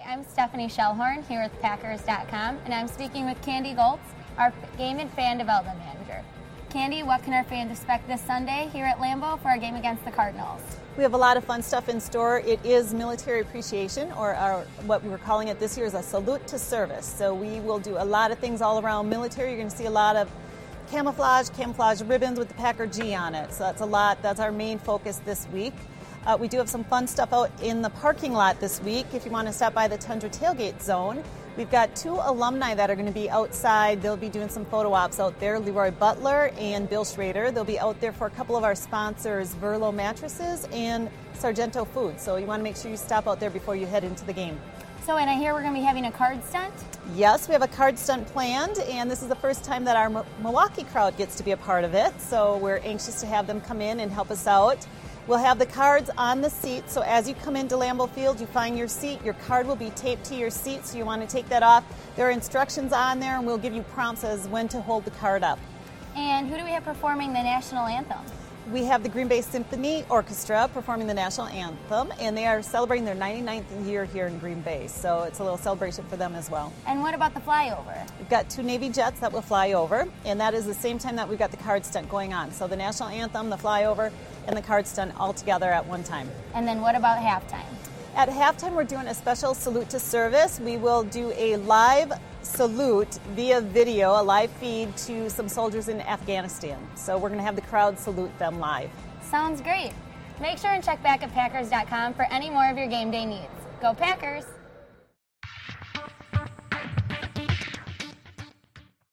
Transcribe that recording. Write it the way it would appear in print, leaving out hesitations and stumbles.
I'm Stephanie Shellhorn here with Packers.com, and I'm speaking with Candy Goltz, our Game and Fan Development Manager. Candy, what can our fans expect this Sunday here at Lambeau for our game against the Cardinals? We have a lot of fun stuff in store. It is military appreciation, or what we're calling it this year is a salute to service. So we will do a lot of things all around military. You're going to see a lot of camouflage ribbons with the Packer G on it. So that's our main focus this week. We do have some fun stuff out in the parking lot this week. If you want to stop by the Tundra Tailgate Zone, we've got 2 alumni that are going to be outside. They'll be doing some photo ops out there, Leroy Butler and Bill Schrader. They'll be out there for a couple of our sponsors, Verlo Mattresses and Sargento Food. So you want to make sure you stop out there before you head into the game. So, and I hear we're going to be having a card stunt? Yes, we have a card stunt planned, and this is the first time that our Milwaukee crowd gets to be a part of it. So we're anxious to have them come in and help us out. We'll have the cards on the seat, so as you come into Lambeau Field, you find your seat. Your card will be taped to your seat, so you want to take that off. There are instructions on there, and we'll give you prompts as when to hold the card up. And who do we have performing the national anthem? We have the Green Bay Symphony Orchestra performing the national anthem, and they are celebrating their 99th year here in Green Bay, so it's a little celebration for them as well. And what about the flyover? We've got 2 Navy jets that will fly over, and that is the same time that we've got the card stunt going on. So the national anthem, the flyover, and the card stunt all together at one time. And then what about halftime? At halftime, we're doing a special salute to service. We will do a live salute via video, a live feed to some soldiers in Afghanistan. So we're going to have the crowd salute them live. Sounds great. Make sure and check back at Packers.com for any more of your game day needs. Go Packers!